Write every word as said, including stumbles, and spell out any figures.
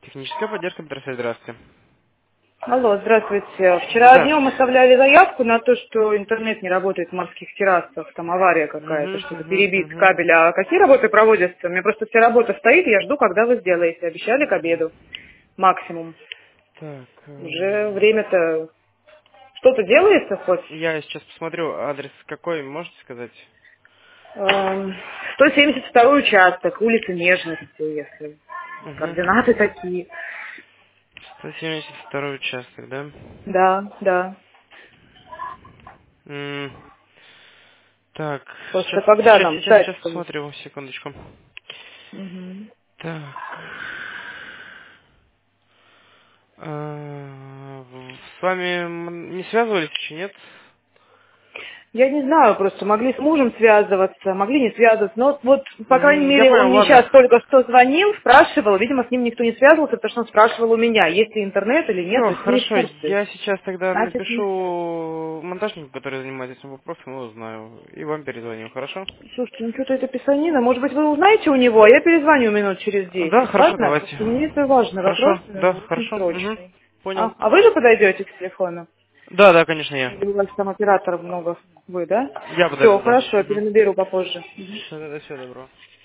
Техническая поддержка, Петросвет, здравствуйте. Алло, здравствуйте. Вчера Да. днем оставляли заявку на то, что интернет не работает в морских террасах, там авария какая-то, Угу, что-то угу, перебит угу. кабель. А какие работы проводятся? У меня просто вся работа стоит, и я жду, когда вы сделаете. Обещали к обеду максимум. Так, Уже эм, время-то... Что-то делается хоть? я сейчас посмотрю, адрес какой, можете сказать? Эм, сто семьдесят второй участок, улица Нежности, если Угу. координаты такие. сто семьдесят второй участок, да? Да, да. М, Так, Просто сейчас, когда сейчас, нам сейчас, сейчас ждать-то? посмотрю, секундочку. Мгм. Так. А, С вами м, не связывались еще, нет? Я не знаю, просто могли с мужем связываться, могли не связываться. Но вот, вот, по крайней М, Я мере, он понял, мне ладно. сейчас только что звонил, спрашивал. Видимо, с ним никто не связывался, потому что он спрашивал у меня, есть ли интернет или нет. Все, То есть вы не в хорошо. курсе. Я сейчас тогда Значит, не... напишу монтажнику, который занимается этим вопросом, и узнаю. И вам перезвоню, хорошо? Слушайте, ну что-то это писанина. Может быть, вы узнаете у него, а я перезвоню минут через Да, десять. хорошо, Ладно? давайте. Просто мне это важный вопрос, Хорошо, да, э, очень хорошо. Угу. срочный. Понял. А, а вы же подойдете к телефону? Да, да, конечно, я. Или у вас там операторов много? Вы, да? Я Все, подойду, да. хорошо, я Угу. перенаберу попозже. Все, да, всего доброго.